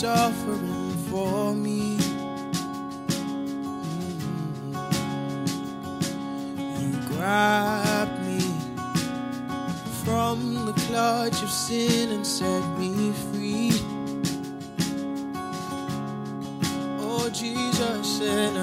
suffering for me. You grabbed me from the clutch of sin and set me free. Oh Jesus, and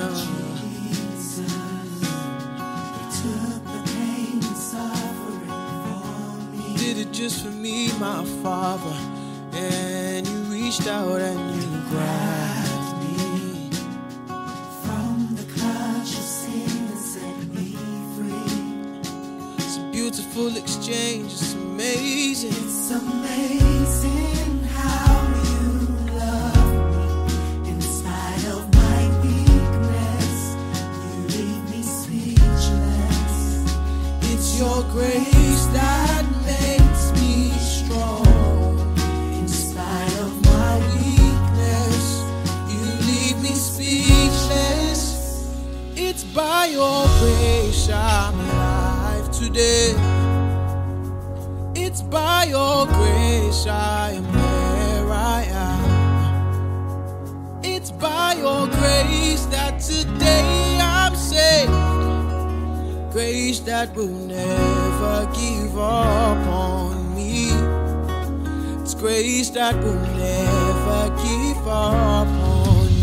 took the pain and suffering for me. Did it just for me, my Father. And you reached out and you grabbed me from the clutch of sin and set me free. It's a beautiful exchange, it's amazing. It's amazing how you love me. In spite of my weakness, you leave me speechless. It's your grace that makes me strong. In spite of my weakness, you leave me speechless. It's by your grace I'm alive today. It's by your grace I am where I am. It's by your grace that today I'm saved. Grace that will never give up on me. It's grace that will never give up on me.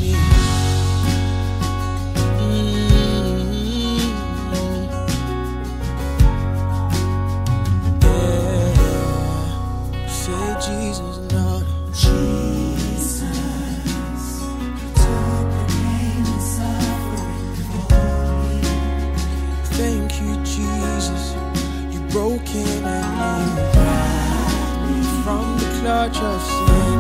Yeah. Say Jesus, Lord. Jesus, took the pain and suffering for me. Thank you, Jesus. You broken and you grabbed me from the clutch of sin.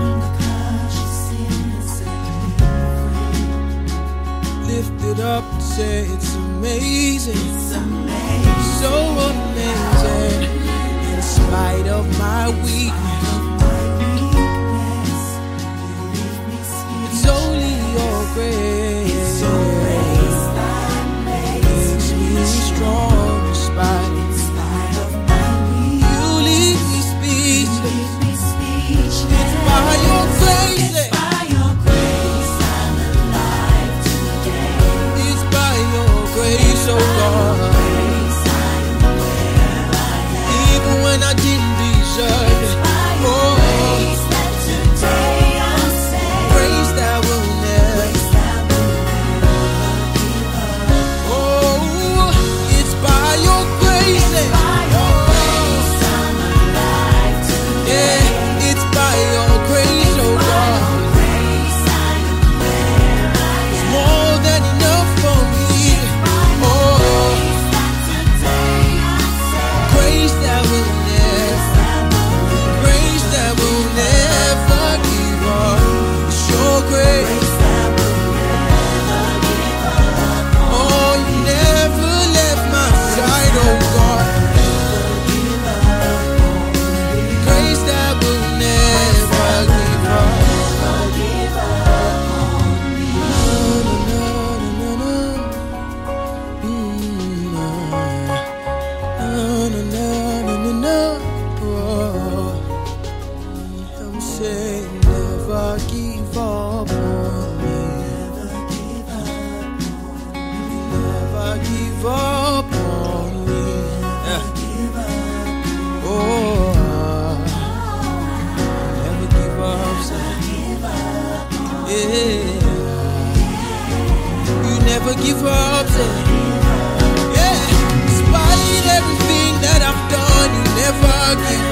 Lift it up and say it's amazing. It's amazing. So amazing. In spite of my weakness, it's only your grace. It's your grace that makes me strong. In spite of my weakness, you leave me speechless. It's by your grace. It's by your grace I'm alive today. It's by your grace, oh God. Even when I didn't deserve it. Oh, grace that will never. Oh, it's by your grace. Yeah, it's by your grace, oh God. It's more than enough for me. Oh, grace that will never, grace that will never give up. It's your grace. Oh, you never left my side, oh God. Grace that will never give up. I'm saying never give up on me. Never give up on me. Yeah. Oh, never give up, son. Yeah. You never give up, son. Yeah. Despite everything that I've done, you never give